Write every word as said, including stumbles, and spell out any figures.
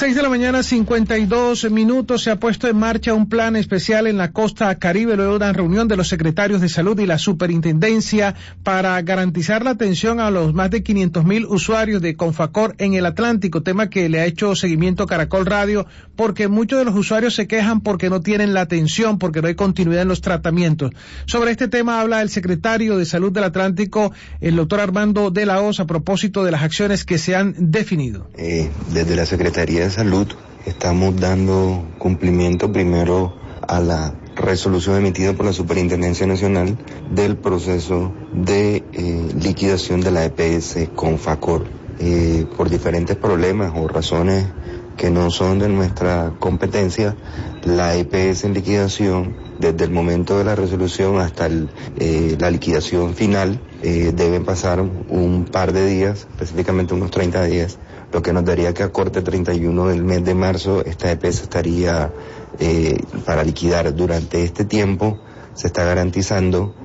Seis de la mañana, cincuenta y dos minutos. Se ha puesto en marcha un plan especial en la costa Caribe luego de una reunión de los secretarios de salud y la superintendencia para garantizar la atención a los más de quinientos mil usuarios de Confacor en el Atlántico, tema que le ha hecho seguimiento Caracol Radio, porque muchos de los usuarios se quejan porque no tienen la atención, porque no hay continuidad en los tratamientos. Sobre este tema habla el secretario de Salud del Atlántico, el doctor Armando de la Hoz, a propósito de las acciones que se han definido. Eh, desde la Secretaría de Salud estamos dando cumplimiento primero a la resolución emitida por la Superintendencia Nacional del proceso de eh, liquidación de la E P S Confacor. Eh, por diferentes problemas o razones que no son de nuestra competencia, la E P S en liquidación, desde el momento de la resolución hasta el, eh, la liquidación final, eh, deben pasar un par de días, específicamente unos treinta días, lo que nos daría que a corte treinta y uno del mes de marzo esta E P S estaría eh, para liquidar. Durante este tiempo se está garantizando